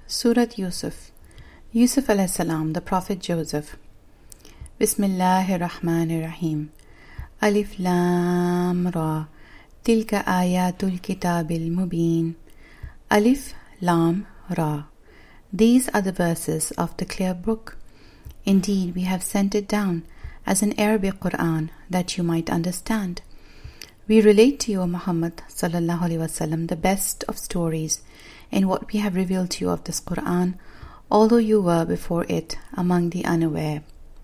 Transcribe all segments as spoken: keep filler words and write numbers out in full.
Surat Yusuf. Yusuf alayhi salam, the Prophet Joseph. Bismillahir Rahmanir Rahim. Alif Lam Ra. Tilka ayatul kitabil mubin. Alif Lam Ra. These are the verses of the clear book. Indeed, we have sent it down as an Arabic Quran that you might understand. We relate to you, O Muhammad sallallahu alaihi wasallam, the best of stories in what we have revealed to you of this Quran, although you were before it among the unaware.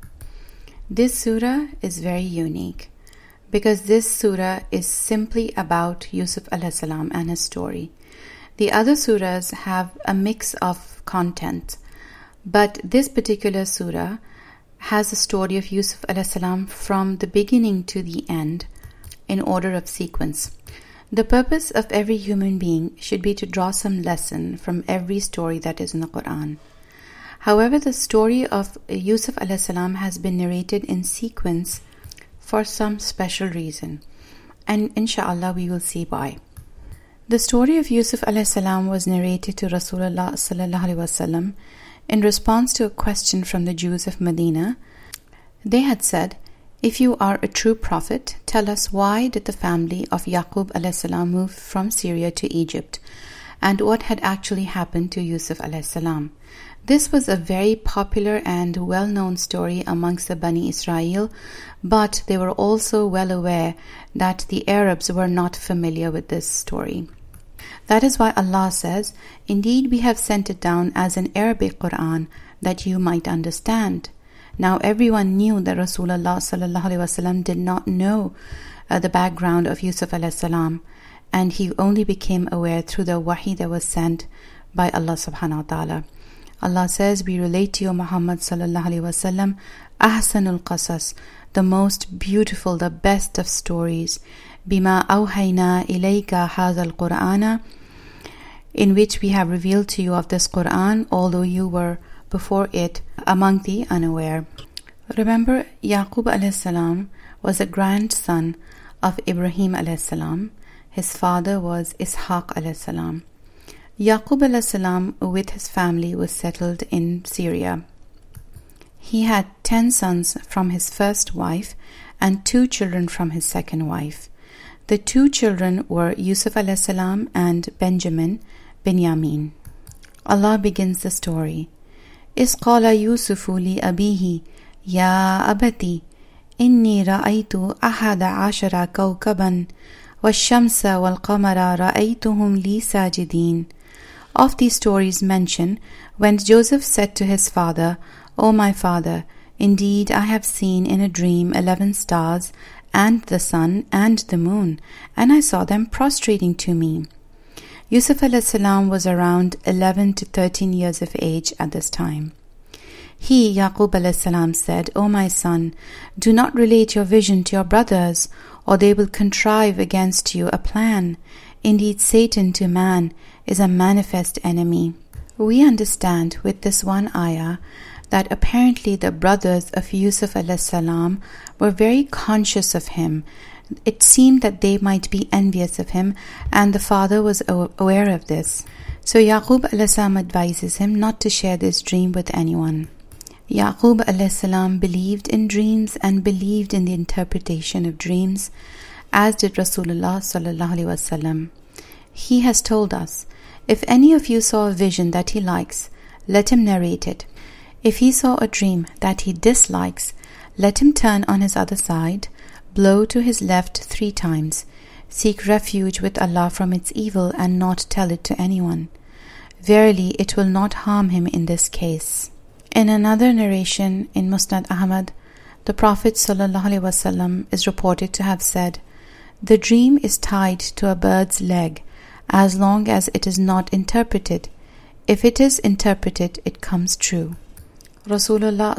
This surah is very unique because this surah is simply about Yusuf alayhi salam and his story. The other surahs have a mix of content, but this particular surah has the story of Yusuf alayhi salam from the beginning to the end in order of sequence. The purpose of every human being should be to draw some lesson from every story that is in the Quran. However, the story of Yusuf alayhi salam has been narrated in sequence for some special reason, and inshallah we will see why. The story of Yusuf alayhi salam was narrated to Rasulullah sallallahu alaihi wasallam in response to a question from the Jews of Medina. They had said, "If you are a true prophet, tell us why did the family of Yaqub alayhi salam move from Syria to Egypt, and what had actually happened to Yusuf alayhi salam?" This was a very popular and well-known story amongst the Bani Israel, but they were also well aware that the Arabs were not familiar with this story. That is why Allah says, "Indeed, we have sent it down as an Arabic Quran that you might understand." Now, everyone knew that Rasulullah sallallahu alaihi wasallam did not know uh, the background of Yusuf alayhi salam, and he only became aware through the wahi that was sent by Allah subhanahu wa ta'ala. Allah says, "We relate to you, Muhammad sallallahu alaihi wasallam, ahsanul qasas, the most beautiful, the best of stories, bima awhayna ilayka hadhal qur'ana, in which we have revealed to you of this Quran, although you were before it among the unaware." Remember, Yaqub alayhi salam was a grandson of Ibrahim alayhi salam. His father was Ishaq alayhi salam. Yaqub alayhi salam with his family was settled in Syria. He had ten sons from his first wife and two children from his second wife. The two children were Yusuf alayhi salam and Benjamin, Binyamin. Allah begins the story. إِذْ قَالَ يُوسُفُ لِأَبِيهِ يَا أَبَتِ إِنِّي رَأَيْتُ أَحَدَ عَشَرَ كَوْكَبًا وَالشَّمْسَ وَالْقَمَرَ رَأَيْتُهُمْ لِي سَاجِدِينَ. Of these stories mention when Joseph said to his father, "O my father, indeed I have seen in a dream eleven stars and the sun and the moon, and I saw them prostrating to me." Yusuf alayhi salam was around eleven to thirteen years of age at this time. He, Yaqub alayhi salam, said, "O my son, do not relate your vision to your brothers, or they will contrive against you a plan. Indeed, Satan to man is a manifest enemy." We understand with this one ayah that apparently the brothers of Yusuf alayhi salam were very conscious of him. It seemed that they might be envious of him, and the father was aware of this. So Yaqub alayhi salam advises him not to share this dream with anyone. Yaqub alayhi salam believed in dreams and believed in the interpretation of dreams, as did Rasulullah sallallahu alaihi wasallam. He has told us, "If any of you saw a vision that he likes, let him narrate it. If he saw a dream that he dislikes, let him turn on his other side, blow to his left three times, seek refuge with Allah from its evil, and not tell it to anyone. Verily, it will not harm him in this case." In another narration in Musnad Ahmad, the Prophet ﷺ is reported to have said, "The dream is tied to a bird's leg as long as it is not interpreted. If it is interpreted, it comes true." Rasulullah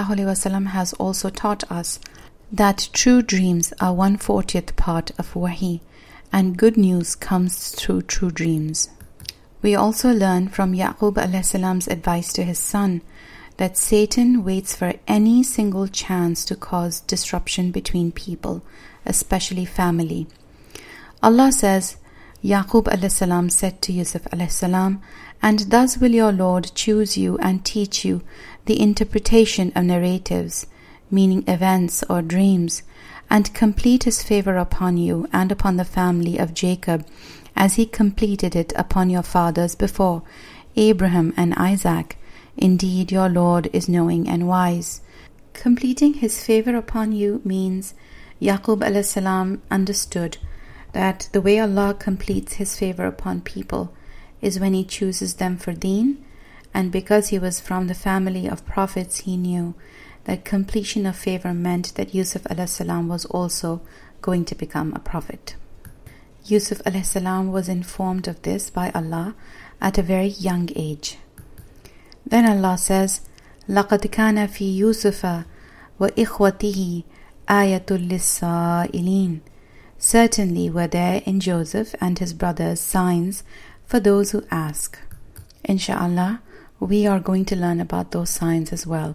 ﷺ has also taught us that true dreams are one fortieth part of wahi, and good news comes through true dreams. We also learn from Yaqub alayhi salam's advice to his son that Satan waits for any single chance to cause disruption between people, especially family. Allah says, Yaqub alayhi salam said to Yusuf alayhi salam, And thus will your Lord choose you and teach you the interpretation of narratives, meaning events or dreams, and complete his favor upon you and upon the family of Jacob, as he completed it upon your fathers before, Abraham and Isaac. Indeed, your Lord is knowing and wise. Completing his favor upon you means Yaqub alayhi salam understood that the way Allah completes his favor upon people is when he chooses them for deen, and because he was from the family of prophets, he knew that completion of favor meant that Yusuf alayhi salam was also going to become a prophet. Yusuf alayhi salam was informed of this by Allah at a very young age. Then Allah says, لَقَدْ كَانَ فِي يُوسُفَ وَإِخْوَتِهِ آيَةٌ لِلسَّائِلِينَ. Certainly were there in Joseph and his brothers signs for those who ask. Insha'Allah, we are going to learn about those signs as well.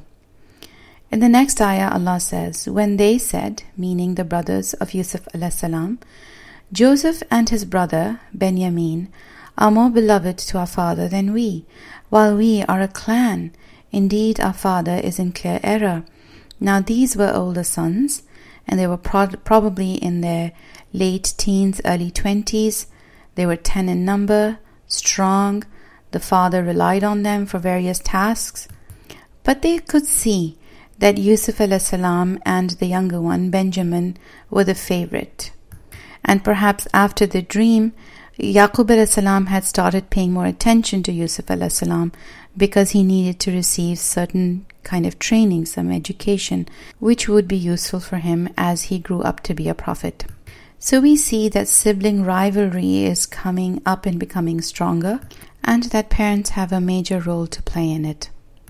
In the next ayah, Allah says, when they said, meaning the brothers of Yusuf alayhi salam, Joseph and his brother, Benjamin, are more beloved to our father than we, while we are a clan. Indeed, our father is in clear error. Now these were older sons, and they were pro- probably in their late teens, early twenties. They were ten in number, strong. The father relied on them for various tasks. But they could see that Yusuf alayhi salam and the younger one, Benjamin, were the favorite. And perhaps after the dream, Yaqub alayhi salam had started paying more attention to Yusuf alayhi salam because he needed to receive certain kind of training, some education, which would be useful for him as he grew up to be a prophet. So we see that sibling rivalry is coming up and becoming stronger, and that parents have a major role to play in it.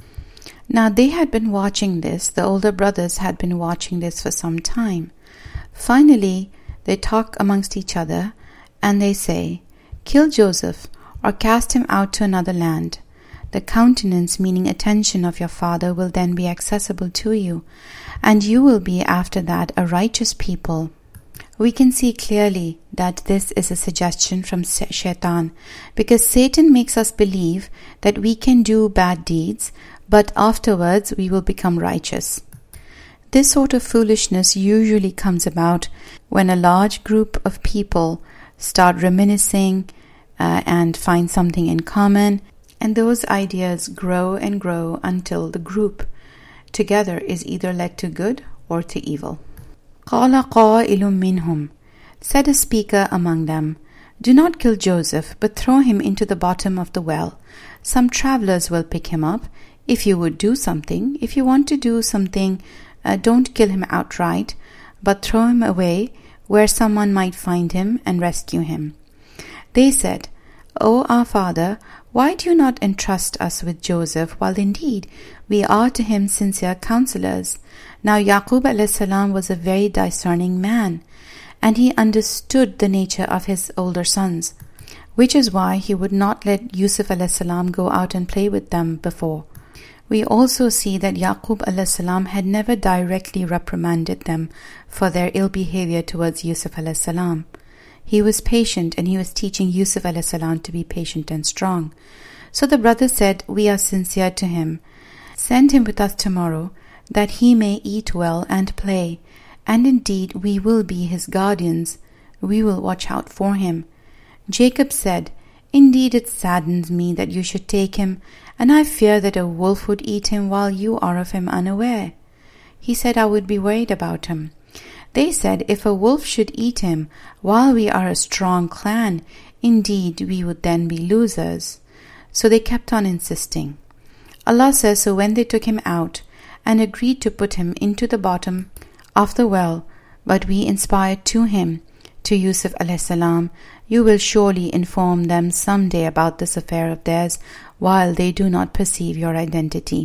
Now they had been watching this, the older brothers had been watching this for some time. Finally, they talk amongst each other and they say, kill Joseph or cast him out to another land. The countenance, meaning attention of your father, will then be accessible to you, and you will be after that a righteous people. We can see clearly that this is a suggestion from Shaitan, because Satan makes us believe that we can do bad deeds, but afterwards we will become righteous. This sort of foolishness usually comes about when a large group of people start reminiscing uh, and find something in common, and those ideas grow and grow until the group together is either led to good or to evil. قَالَ قَائِلٌ مِّنْهُمْ. Said a speaker among them, do not kill Joseph, but throw him into the bottom of the well. Some travelers will pick him up. If you would do something, if you want to do something, uh, don't kill him outright, but throw him away where someone might find him and rescue him. They said, O our father, why do you not entrust us with Joseph, while indeed we are to him sincere counselors? Now Yaqub alayhi salam was a very discerning man, and he understood the nature of his older sons, which is why he would not let Yusuf alayhi salam go out and play with them before. We also see that Yaqub alayhi salam had never directly reprimanded them for their ill behavior towards Yusuf alayhi salam. He was patient, and he was teaching Yusuf alayhi salam to be patient and strong. So the brother said, we are sincere to him. Send him with us tomorrow, that he may eat well and play, and indeed we will be his guardians. We will watch out for him. Jacob said, indeed it saddens me that you should take him, and I fear that a wolf would eat him while you are of him unaware. He said, I would be worried about him. They said, if a wolf should eat him while we are a strong clan, indeed we would then be losers. So they kept on insisting. Allah says, so when they took him out and agreed to put him into the bottom of the well, but we inspired to him, to Yusuf alayhi salam, you will surely inform them someday about this affair of theirs, while they do not perceive your identity.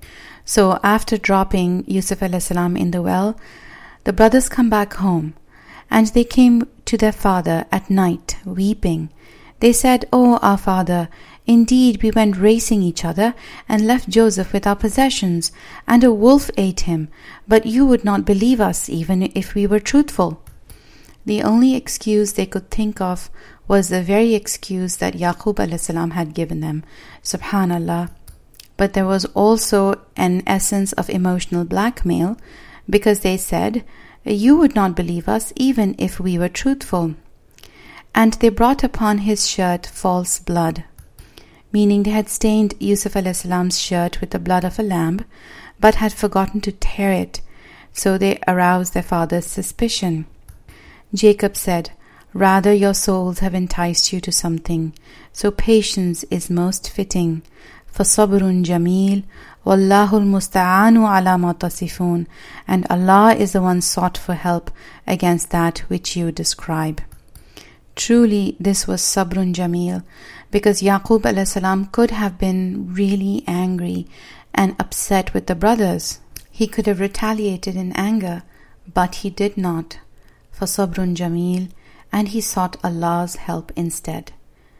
So after dropping Yusuf alayhi salam in the well, the brothers come back home, and they came to their father at night, weeping. They said, O our father, indeed we went racing each other, and left Joseph with our possessions, and a wolf ate him, but you would not believe us even if we were truthful. The only excuse they could think of was the very excuse that Yaqub alayhi salam had given them. Subhanallah. But there was also an essence of emotional blackmail, because they said, "You would not believe us even if we were truthful." And they brought upon his shirt false blood, meaning they had stained Yusuf alayhi salam's shirt with the blood of a lamb, but had forgotten to tear it, so they aroused their father's suspicion. Jacob said, "Rather your souls have enticed you to something, so patience is most fitting. فَصَبْرٌ جَمِيلٌ وَاللَّهُ الْمُسْتَعَانُ عَلَى مَا تَصِفُونَ." And Allah is the one sought for help against that which you describe. Truly, this was Sabrun Jamil, because Yaqub alayhi salam could have been really angry and upset with the brothers. He could have retaliated in anger, but he did not. For Sabrun Jamil, and he sought Allah's help instead.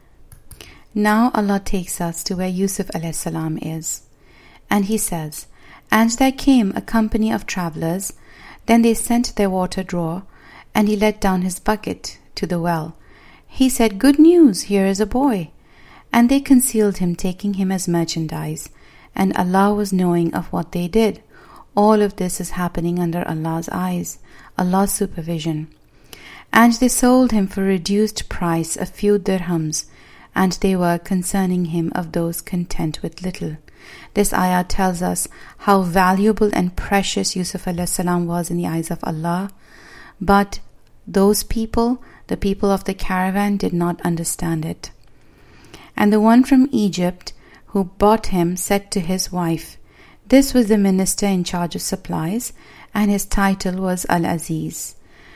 Now Allah takes us to where Yusuf alayhi salam is. And he says, "And there came a company of travelers, then they sent their water drawer, and he let down his bucket to the well. He said, 'Good news, here is a boy.' And they concealed him, taking him as merchandise. And Allah was knowing of what they did. All of this is happening under Allah's eyes, Allah's supervision. And they sold him for a reduced price, a few dirhams, and they were concerning him of those content with little." This ayah tells us how valuable and precious Yusuf alayhi salam was in the eyes of Allah. But those people, the people of the caravan, did not understand it. And the one from Egypt who bought him said to his wife, this was the minister in charge of supplies, and his title was Al-Aziz.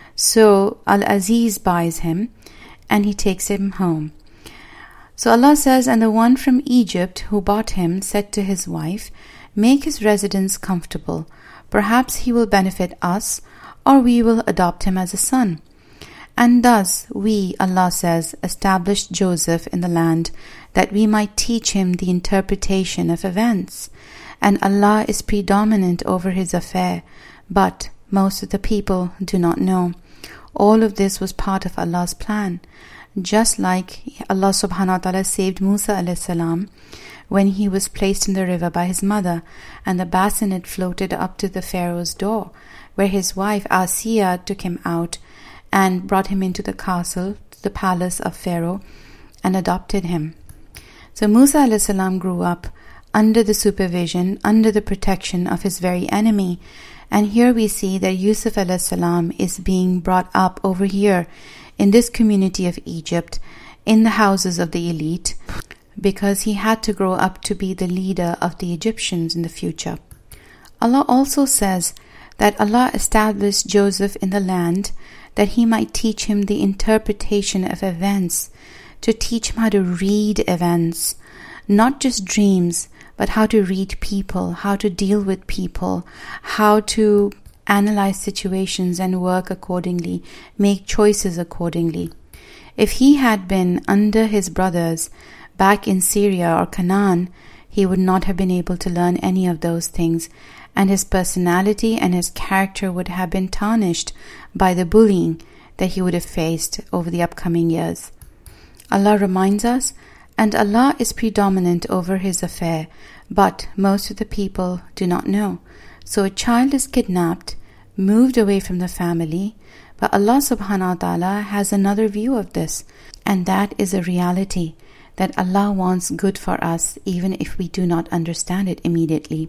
So Al-Aziz buys him, and he takes him home. So Allah says, "And the one from Egypt who bought him said to his wife, 'Make his residence comfortable. Perhaps he will benefit us, or we will adopt him as a son.' And thus we," Allah says, "established Joseph in the land, that we might teach him the interpretation of events. And Allah is predominant over his affair, but most of the people do not know. All of this was part of Allah's plan. Just like Allah subhanahu wa ta'ala saved Musa alayhi salam when he was placed in the river by his mother, and the bassinet floated up to the Pharaoh's door, where his wife Asiya took him out and brought him into the castle, the palace of Pharaoh, and adopted him. So Musa alayhi salam grew up under the supervision, under the protection of his very enemy. And here we see that Yusuf alayhi salam is being brought up over here in this community of Egypt, in the houses of the elite, because he had to grow up to be the leader of the Egyptians in the future. Allah also says that Allah established Joseph in the land that he might teach him the interpretation of events, to teach him how to read events, not just dreams, but how to read people, how to deal with people, how to analyze situations and work accordingly, make choices accordingly. If he had been under his brothers back in Syria or Canaan, he would not have been able to learn any of those things, and his personality and his character would have been tarnished by the bullying that he would have faced over the upcoming years. Allah reminds us, and Allah is predominant over his affair, but most of the people do not know. So a child is kidnapped, moved away from the family, but Allah subhanahu wa ta'ala has another view of this, and that is a reality, that Allah wants good for us even if we do not understand it immediately.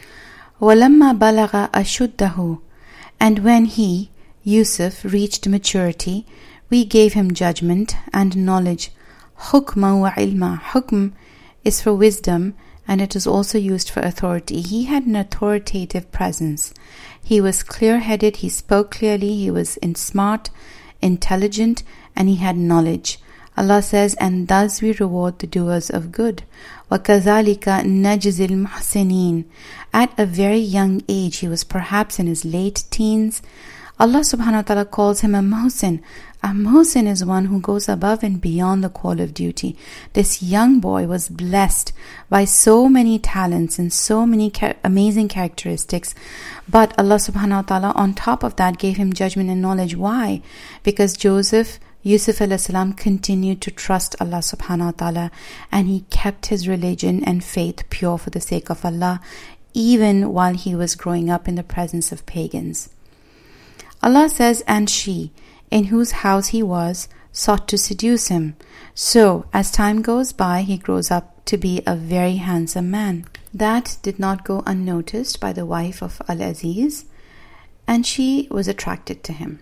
وَلَمَّا بَلَغَ أَشُدَّهُ, and when he, Yusuf, reached maturity, we gave him judgment and knowledge. حُكْمًا وَعِلْمًا. Hukm is for wisdom, and it is also used for authority. He had an authoritative presence. He was clear-headed, he spoke clearly, he was in smart, intelligent, and he had knowledge. Allah says, and thus we reward the doers of good. وَكَذَلِكَ نَجْزِي الْمُحْسِنِينَ. At a very young age, he was perhaps in his late teens, Allah subhanahu wa ta'ala calls him a muhsin. A muhsin is one who goes above and beyond the call of duty. This young boy was blessed by so many talents and so many ca- amazing characteristics. But Allah subhanahu wa ta'ala on top of that gave him judgment and knowledge. Why? Because Joseph Yusuf alayhi salam continued to trust Allah subhanahu wa ta'ala, and he kept his religion and faith pure for the sake of Allah, even while he was growing up in the presence of pagans. Allah says, and she, in whose house he was, sought to seduce him. So, as time goes by, he grows up to be a very handsome man. That did not go unnoticed by the wife of Al-Aziz, and she was attracted to him.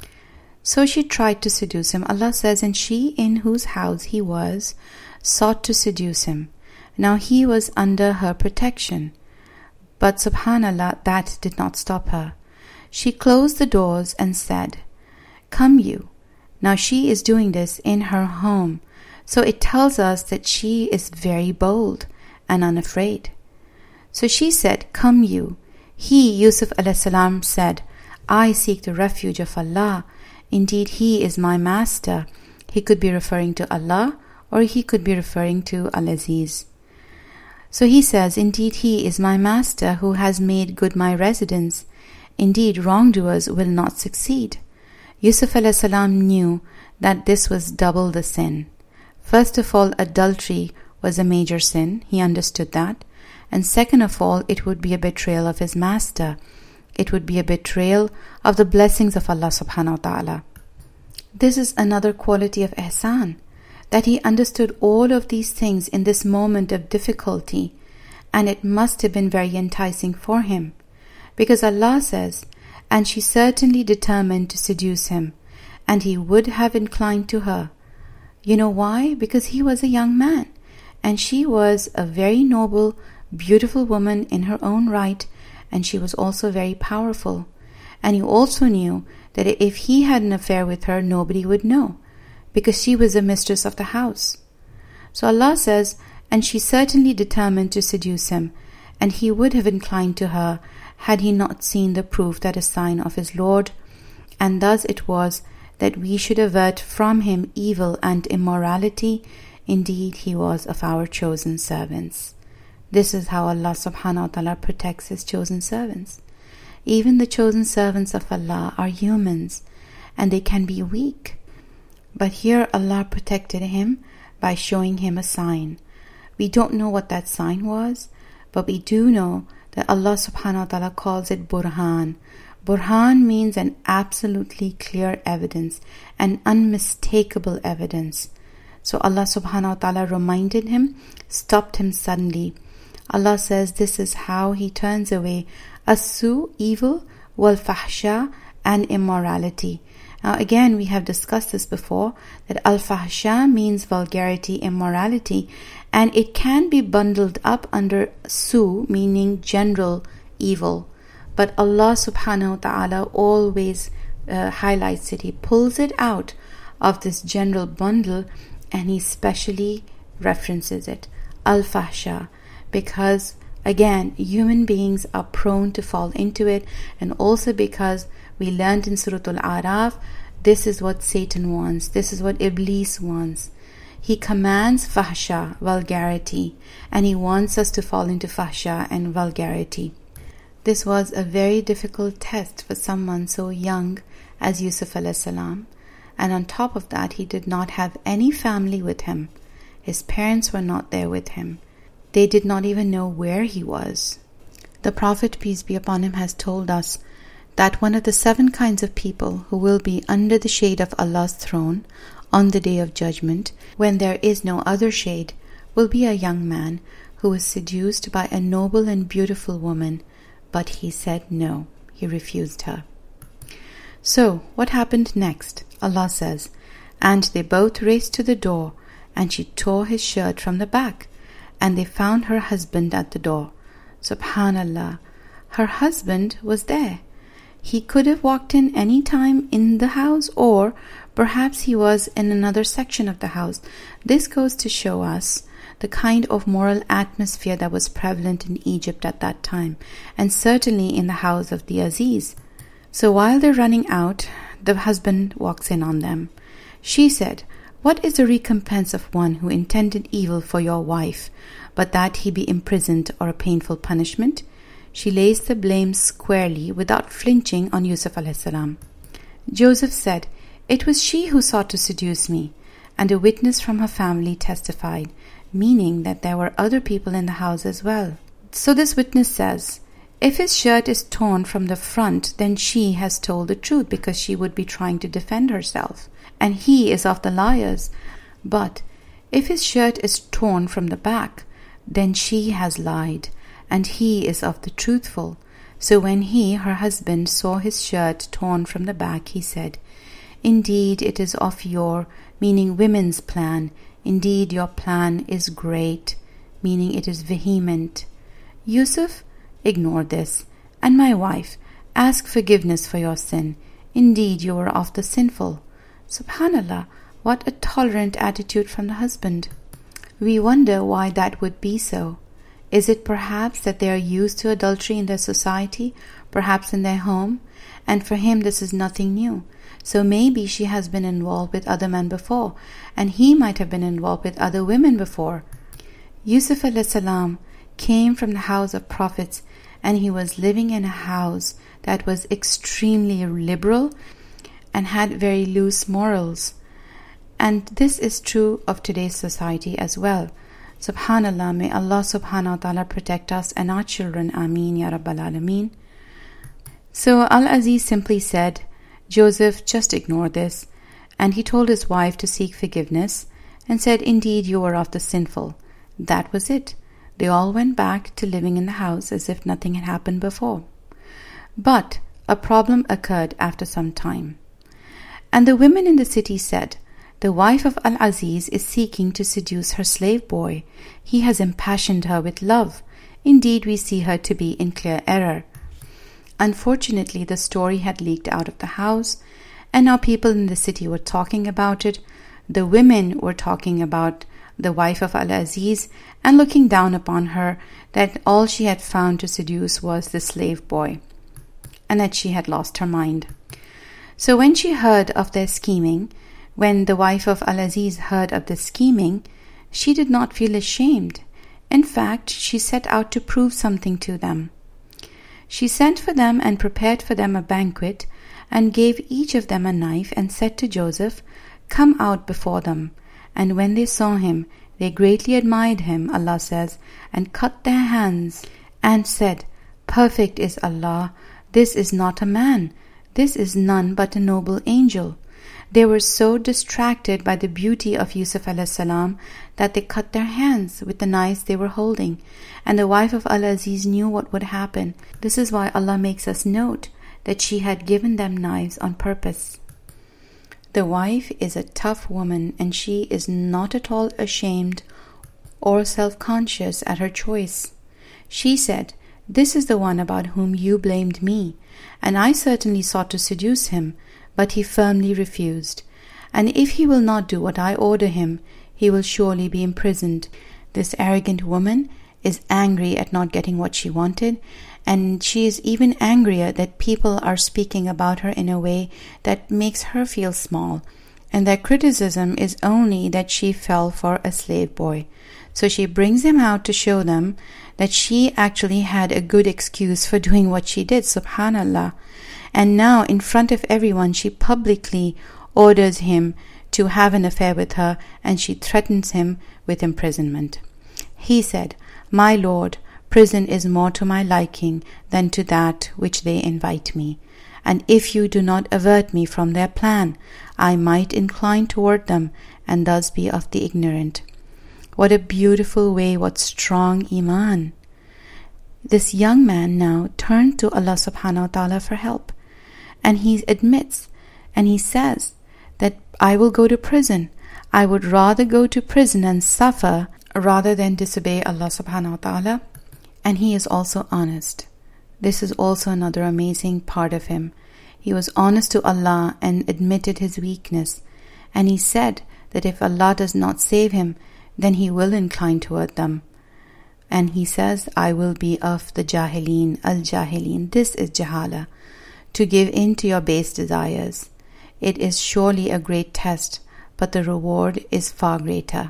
So she tried to seduce him. Allah says, and she, in whose house he was, sought to seduce him. Now he was under her protection. But subhanallah, that did not stop her. She closed the doors and said, come you. Now she is doing this in her home. So it tells us that she is very bold and unafraid. So she said, come you. He, Yusuf alayhi salam, said, I seek the refuge of Allah. Indeed, he is my master. He could be referring to Allah, or he could be referring to Al-Aziz. So he says, indeed, he is my master who has made good my residence. Indeed, wrongdoers will not succeed. Yusuf alayhi salam knew that this was double the sin. First of all, adultery was a major sin. He understood that. And second of all, it would be a betrayal of his master. It would be a betrayal of the blessings of Allah subhanahu wa ta'ala. This is another quality of ihsan, that he understood all of these things in this moment of difficulty, and it must have been very enticing for him. Because Allah says, and she certainly determined to seduce him, and he would have inclined to her. You know why? Because he was a young man, and she was a very noble, beautiful woman in her own right, and she was also very powerful. And he also knew that if he had an affair with her, nobody would know, because she was the mistress of the house. So Allah says, and she certainly determined to seduce him, and he would have inclined to her had he not seen the proof that a sign of his Lord. And thus it was that we should avert from him evil and immorality. Indeed, he was of our chosen servants. This is how Allah subhanahu wa ta'ala protects his chosen servants. Even the chosen servants of Allah are humans, and they can be weak. But here Allah protected him by showing him a sign. We don't know what that sign was, but we do know that Allah subhanahu wa ta'ala calls it Burhan. Burhan means an absolutely clear evidence, an unmistakable evidence. So Allah subhanahu wa ta'ala reminded him, stopped him suddenly. Allah says this is how he turns away as-su, evil, wal-fahsha, and immorality. Now again, we have discussed this before, that al-fahsha means vulgarity, immorality, and it can be bundled up under su, meaning general evil. But Allah subhanahu wa ta'ala always uh, highlights it. He pulls it out of this general bundle, and he specially references it, al-fahsha, because again, human beings are prone to fall into it, and also because we learned in Surah Al-A'raf, this is what Satan wants, this is what Iblis wants. He commands fahsha, vulgarity, and he wants us to fall into fahsha and vulgarity. This was a very difficult test for someone so young as Yusuf alayhi salam, and on top of that, he did not have any family with him. His parents were not there with him. They did not even know where he was. The Prophet, peace be upon him, has told us that one of the seven kinds of people who will be under the shade of Allah's throne on the day of judgment, when there is no other shade, will be a young man who was seduced by a noble and beautiful woman, but he said no, he refused her. So, what happened next? Allah says, and they both raced to the door, and she tore his shirt from the back, and they found her husband at the door. Subhanallah, her husband was there. He could have walked in any time in the house, or perhaps he was in another section of the house. This goes to show us the kind of moral atmosphere that was prevalent in Egypt at that time, and certainly in the house of the Aziz. So while they're running out, the husband walks in on them. She said, what is the recompense of one who intended evil for your wife, but that he be imprisoned or a painful punishment? She lays the blame squarely without flinching on Yusuf alayhi salam. Joseph said, It was she who sought to seduce me, and a witness from her family testified, meaning that there were other people in the house as well. So this witness says, if his shirt is torn from the front, then she has told the truth because she would be trying to defend herself, and he is of the liars. But if his shirt is torn from the back, then she has lied, and he is of the truthful. So when he, her husband, saw his shirt torn from the back, he said, indeed it is of your, meaning women's plan, indeed your plan is great, meaning it is vehement. Yusuf, ignore this, and my wife, ask forgiveness for your sin. Indeed you are of the sinful. Subhanallah, what a tolerant attitude from the husband. We wonder why that would be so. Is it perhaps that they are used to adultery in their society, perhaps in their home, and for him this is nothing new? So maybe she has been involved with other men before, and he might have been involved with other women before. Yusuf alayhi salam came from the house of prophets, and he was living in a house that was extremely liberal and had very loose morals. And this is true of today's society as well. Subhanallah, may Allah subhanahu wa ta'ala protect us and our children. Ameen ya Rabbal Alameen. So Al-Aziz simply said, Joseph, just ignore this. And he told his wife to seek forgiveness and said, indeed you are of the sinful. That was it. They all went back to living in the house as if nothing had happened before. But a problem occurred after some time. And the women in the city said, the wife of Al-Aziz is seeking to seduce her slave boy. He has impassioned her with love. Indeed, we see her to be in clear error. Unfortunately, the story had leaked out of the house, and now people in the city were talking about it. The women were talking about the wife of Al-Aziz and looking down upon her, that all she had found to seduce was the slave boy, and that she had lost her mind. So when she heard of their scheming, when the wife of Al-Aziz heard of the scheming, she did not feel ashamed. In fact, she set out to prove something to them. She sent for them and prepared for them a banquet, and gave each of them a knife, and said to Joseph, come out before them. And when they saw him, they greatly admired him, Allah says, and cut their hands, and said, perfect is Allah, this is not a man, this is none but a noble angel. They were so distracted by the beauty of Yusuf alayhi salam that they cut their hands with the knives they were holding, and the wife of Al-Aziz knew what would happen. This is why Allah makes us note that she had given them knives on purpose. The wife is a tough woman, and she is not at all ashamed or self-conscious at her choice. She said, this is the one about whom you blamed me, and I certainly sought to seduce him, but he firmly refused. And if he will not do what I order him, he will surely be imprisoned. This arrogant woman is angry at not getting what she wanted, and she is even angrier that people are speaking about her in a way that makes her feel small, and their criticism is only that she fell for a slave boy. So she brings him out to show them that she actually had a good excuse for doing what she did, subhanallah. And now in front of everyone she publicly orders him to have an affair with her, and she threatens him with imprisonment. He said, my lord, prison is more to my liking than to that which they invite me. And if you do not avert me from their plan, I might incline toward them, and thus be of the ignorant. What a beautiful way, what strong iman. This young man now turned to Allah subhanahu wa ta'ala for help. And he admits, and he says that I will go to prison. I would rather go to prison and suffer rather than disobey Allah subhanahu wa ta'ala. And he is also honest. This is also another amazing part of him. He was honest to Allah and admitted his weakness. And he said that if Allah does not save him, then he will incline toward them. And he says, I will be of the jahilin, al-jahilin. This is jahala, to give in to your base desires. It is surely a great test, but the reward is far greater.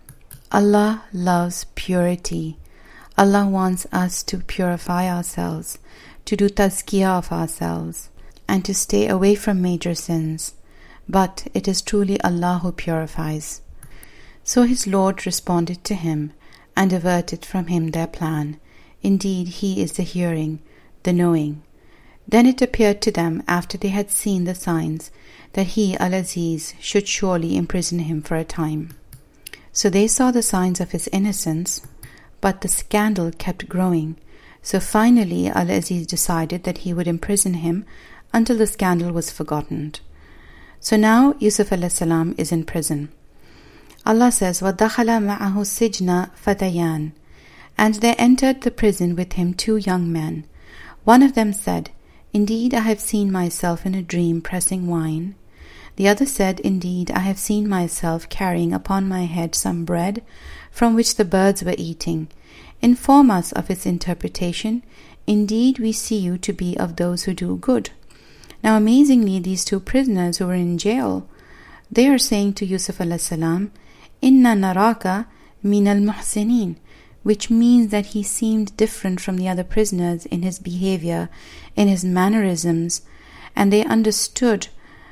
Allah loves purity. Allah wants us to purify ourselves, to do tazkiyah of ourselves, and to stay away from major sins. but it is truly Allah who purifies." So his Lord responded to him and averted from him their plan. Indeed, he is the hearing, the knowing. Then it appeared to them, after they had seen the signs, that he, Al-Aziz, should surely imprison him for a time. So they saw the signs of his innocence, but the scandal kept growing. So finally Al-Aziz decided that he would imprison him until the scandal was forgotten. So now Yusuf alayhi salam is in prison. Allah says, وَدَخَلَ مَعَهُ السِّجْنَ فَتَيَانِ, and there entered the prison with him two young men. One of them said, "Indeed, I have seen myself in a dream pressing wine." The other said, "Indeed, I have seen myself carrying upon my head some bread from which the birds were eating. Inform us of its interpretation. Indeed, we see you to be of those who do good." Now amazingly, these two prisoners who were in jail, they are saying to Yusuf alayhi salam, "Inna naraka min al-muhsinin," which means that he seemed different from the other prisoners in his behavior, in his mannerisms, and they understood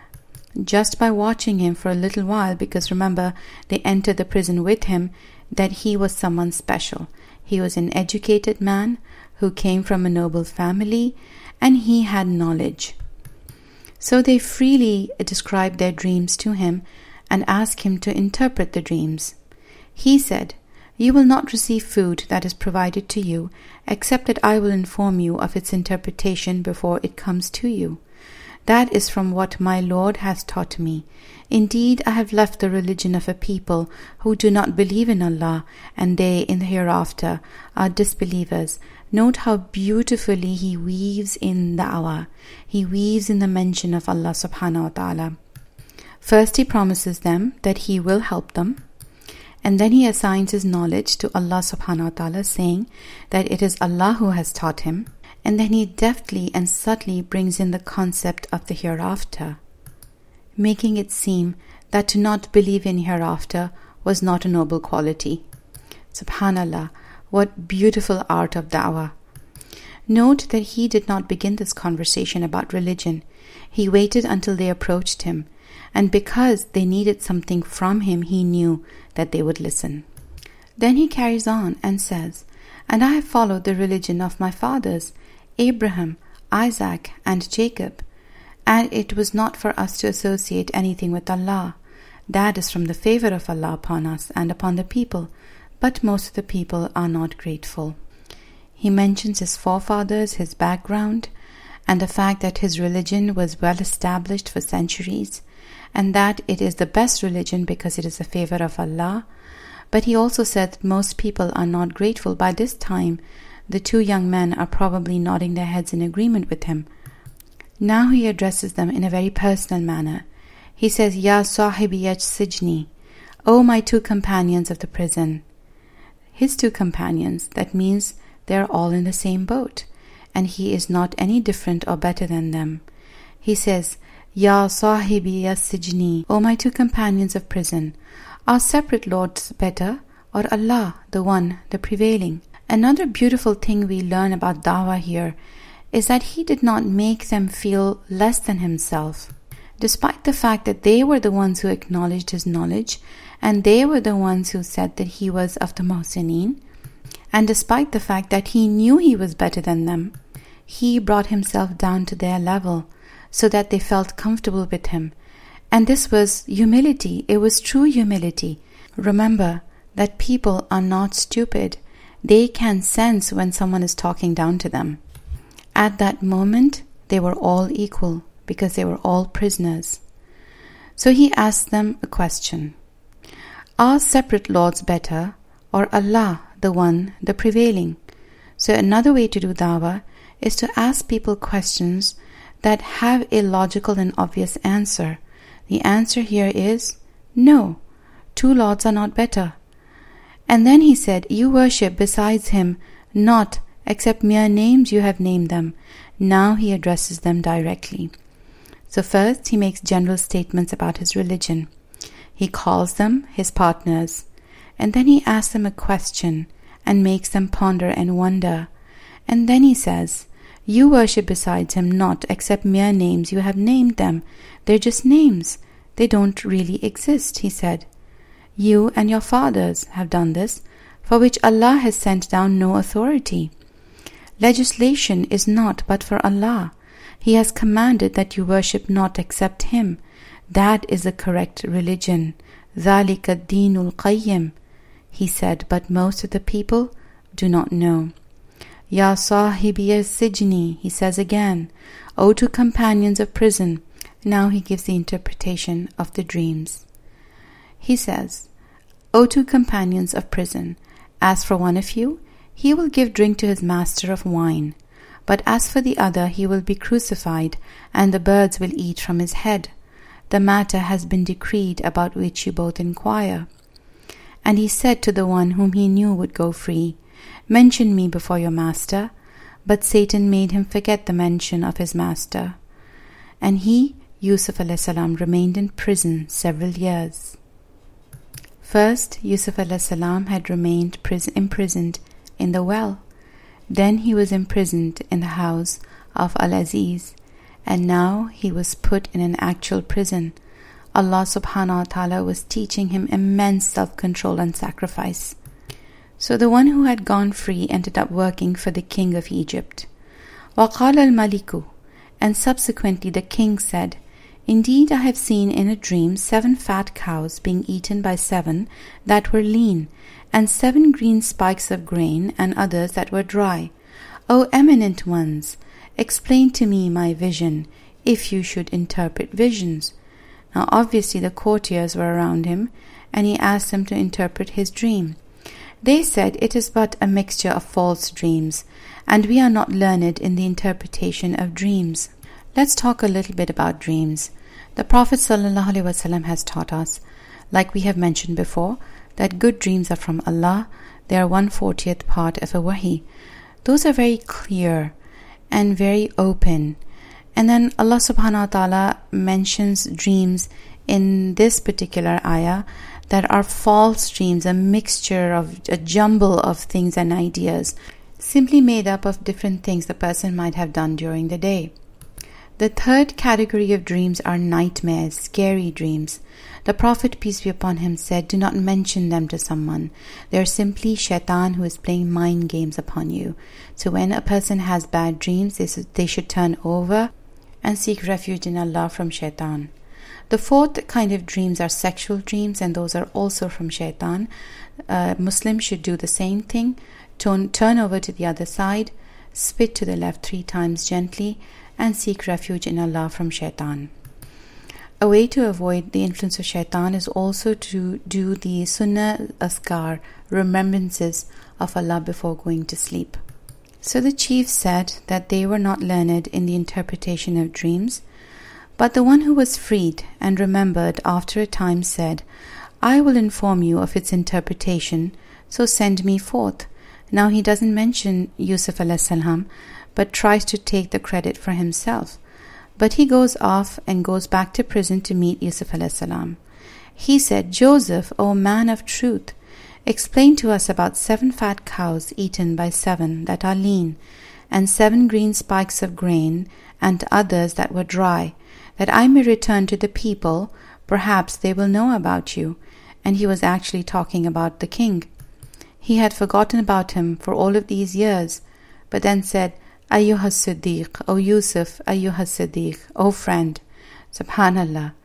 just by watching him for a little while, because remember, they entered the prison with him, that he was someone special. He was an educated man who came from a noble family, and he had knowledge. So they freely described their dreams to him and asked him to interpret the dreams. He said, "You will not receive food that is provided to you, except that I will inform you of its interpretation before it comes to you. That is from what my Lord has taught me. Indeed, I have left the religion of a people who do not believe in Allah, and they in the hereafter are disbelievers." Note how beautifully he weaves in da'wah. He weaves in the mention of Allah subhanahu wa ta'ala. First he promises them that he will help them, and then he assigns his knowledge to Allah subhanahu wa ta'ala, saying that it is Allah who has taught him. And then he deftly and subtly brings in the concept of the hereafter, making it seem that to not believe in hereafter was not a noble quality. Subhanallah, what beautiful art of da'wah. Note that he did not begin this conversation about religion. He waited until they approached him, and because they needed something from him, he knew that they would listen. Then he carries on and says, "And I have followed the religion of my fathers, Abraham, Isaac, and Jacob, and it was not for us to associate anything with Allah. That is from the favor of Allah upon us and upon the people, but most of the people are not grateful." He mentions his forefathers, his background, and the fact that his religion was well established for centuries, and that it is the best religion because it is the favor of Allah. But he also said that most people are not grateful. By this time, the two young men are probably nodding their heads in agreement with him. Now he addresses them in a very personal manner. He says, "Ya sahibiyat sijni," "O my two companions of the prison." His two companions, that means they are all in the same boat, and he is not any different or better than them. He says, "Ya sahibiyat sijni," "O my two companions of prison, are separate lords better, or Allah, the one, the prevailing?" Another beautiful thing we learn about dawah here is that he did not make them feel less than himself. Despite the fact that they were the ones who acknowledged his knowledge, and they were the ones who said that he was of the Muhsinin, and despite the fact that he knew he was better than them, he brought himself down to their level so that they felt comfortable with him. And this was humility. It was true humility. Remember that people are not stupid. They can sense when someone is talking down to them. At that moment, they were all equal because they were all prisoners. So he asked them a question. Are separate lords better, or Allah, the one, the prevailing? So another way to do dawah is to ask people questions that have a logical and obvious answer. The answer here is no, two lords are not better. And then he said, "You worship besides him not except mere names you have named them." Now he addresses them directly. So first he makes general statements about his religion. He calls them his partners. And then he asks them a question and makes them ponder and wonder. And then he says, "You worship besides him not except mere names you have named them." They're just names. They don't really exist, he said. You and your fathers have done this, for which Allah has sent down no authority. Legislation is not but for Allah. He has commanded that you worship not except Him. That is the correct religion. ذَلِكَ الدِّينُ الْقَيِّمُ. He said, but most of the people do not know. Ya sahibiya sijni, he says again, O two companions of prison. Now he gives the interpretation of the dreams. He says, O two companions of prison, as for one of you, he will give drink to his master of wine. But as for the other, he will be crucified, and the birds will eat from his head. The matter has been decreed about which you both inquire. And he said to the one whom he knew would go free, Mention me before your master. But Satan made him forget the mention of his master. And he, Yusuf alayhi salam, remained in prison several years. First, Yusuf alayhi salam had remained pris- imprisoned in the well. Then he was imprisoned in the house of Al-Aziz. And now he was put in an actual prison. Allah subhanahu wa ta'ala was teaching him immense self-control and sacrifice. So the one who had gone free ended up working for the king of Egypt. وَقَالَ الْمَلِكُ. And subsequently the king said, Indeed, I have seen in a dream seven fat cows being eaten by seven that were lean, and seven green spikes of grain, and others that were dry. O eminent ones, explain to me my vision, if you should interpret visions. Now obviously the courtiers were around him, and he asked them to interpret his dream. They said, It is but a mixture of false dreams, and we are not learned in the interpretation of dreams. Let's talk a little bit about dreams. The Prophet ﷺ has taught us, like we have mentioned before, that good dreams are from Allah. They are one fortieth part of a wahi. Those are very clear and very open. And then Allah subhanahu wa ta'ala mentions dreams in this particular ayah that are false dreams, a mixture of a jumble of things and ideas, simply made up of different things the person might have done during the day. The third category of dreams are nightmares, scary dreams. The Prophet, peace be upon him, said, Do not mention them to someone. They are simply shaitan who is playing mind games upon you. So when a person has bad dreams, they should turn over and seek refuge in Allah from shaitan. The fourth kind of dreams are sexual dreams, and those are also from shaitan. Uh, Muslims should do the same thing. Turn, turn over to the other side, spit to the left three times gently, and seek refuge in Allah from shaitan. A way to avoid the influence of shaitan is also to do the sunnah azkar, remembrances of Allah before going to sleep. So the chief said that they were not learned in the interpretation of dreams, but the one who was freed and remembered after a time said, I will inform you of its interpretation, so send me forth. Now he doesn't mention Yusuf alayhi salam, but tries to take the credit for himself. But he goes off and goes back to prison to meet Yusuf alayhi salam. He said, Joseph, O man of truth, explain to us about seven fat cows eaten by seven that are lean, and seven green spikes of grain, and others that were dry, that I may return to the people, perhaps they will know about you. And he was actually talking about the king. He had forgotten about him for all of these years, but then said, Ayyuha Siddiq, O Yusuf, Ayyuha Siddiq, O friend. Subhanallah.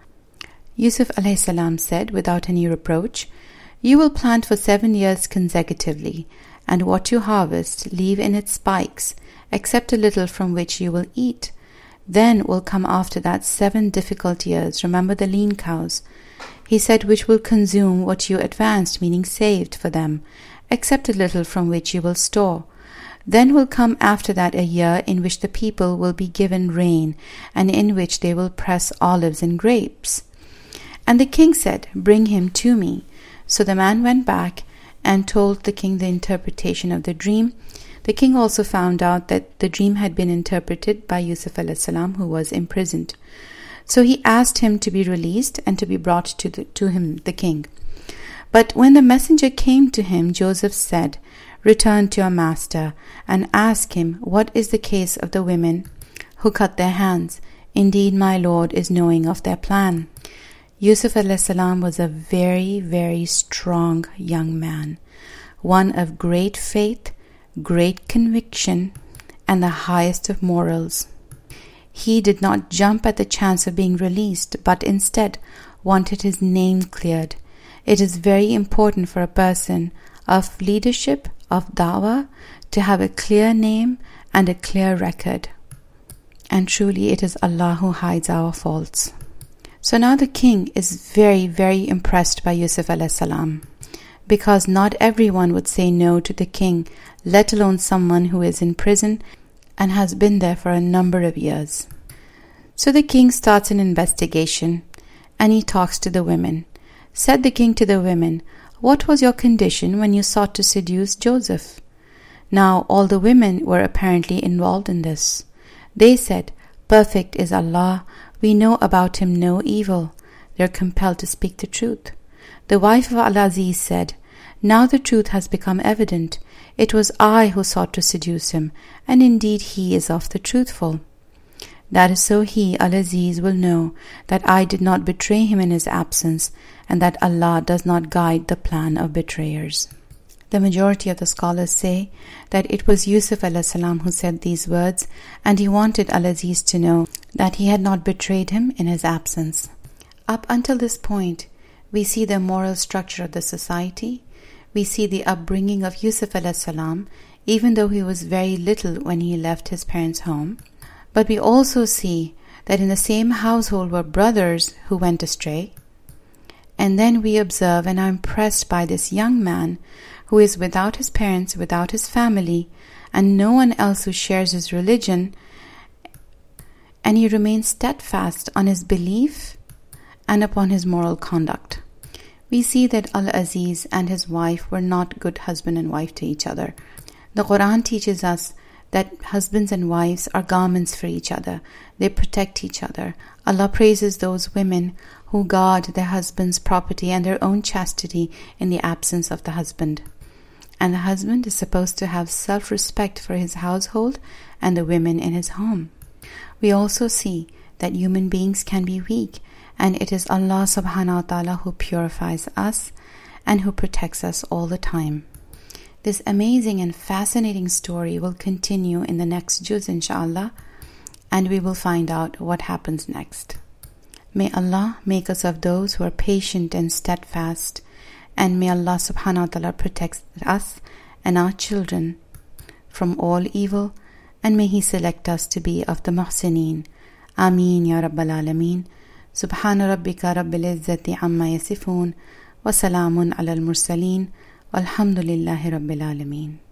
Yusuf alayhi salam said, without any reproach, You will plant for seven years consecutively, and what you harvest leave in its spikes, except a little from which you will eat. Then will come after that seven difficult years, remember the lean cows. He said, which will consume what you advanced, meaning saved for them, except a little from which you will store. Then will come after that a year in which the people will be given rain, and in which they will press olives and grapes. And the king said, Bring him to me. So the man went back and told the king the interpretation of the dream. The king also found out that the dream had been interpreted by Yusuf alayhi salam, who was imprisoned. So he asked him to be released and to be brought to, the, to him, the king. But when the messenger came to him, Joseph said, Return to your master and ask him, What is the case of the women who cut their hands? Indeed, my lord is knowing of their plan. Yusuf alayhi salam was a very, very strong young man, one of great faith, great conviction, and the highest of morals. He did not jump at the chance of being released, but instead wanted his name cleared. It is very important for a person of leadership, of da'wah, to have a clear name and a clear record. And truly it is Allah who hides our faults. So now the king is very, very impressed by Yusuf alayhi salam, because not everyone would say no to the king, let alone someone who is in prison and has been there for a number of years. So the king starts an investigation, and he talks to the women. Said the king to the women, "What was your condition when you sought to seduce Joseph?" Now all the women were apparently involved in this. They said, "Perfect is Allah, we know about him no evil." They are compelled to speak the truth. The wife of Al-Aziz said, "Now the truth has become evident. It was I who sought to seduce him, and indeed he is of the truthful. That is so he, Al-Aziz, will know that I did not betray him in his absence, and that Allah does not guide the plan of betrayers." The majority of the scholars say that it was Yusuf alayhi salam who said these words, and he wanted Al-Aziz to know that he had not betrayed him in his absence. Up until this point, we see the moral structure of the society. We see the upbringing of Yusuf alayhi salam, even though he was very little when he left his parents' home. But we also see that in the same household were brothers who went astray. And then we observe and are impressed by this young man who is without his parents, without his family, and no one else who shares his religion, and he remains steadfast on his belief and upon his moral conduct. We see that Al-Aziz and his wife were not good husband and wife to each other. The Quran teaches us that husbands and wives are garments for each other. They protect each other. Allah praises those women who guard their husband's property and their own chastity in the absence of the husband. And the husband is supposed to have self-respect for his household and the women in his home. We also see that human beings can be weak, and it is Allah subhanahu wa ta'ala who purifies us and who protects us all the time. This amazing and fascinating story will continue in the next juz, inshallah, and we will find out what happens next. May Allah make us of those who are patient and steadfast, and may Allah subhanahu wa ta'ala protect us and our children from all evil, and may He select us to be of the muhsineen. Ameen ya Rabbal Alameen. Subhana rabbika rabbil izzati amma yasifun, wa salamun ala al-mursaleen, walhamdulillahi rabbil alameen.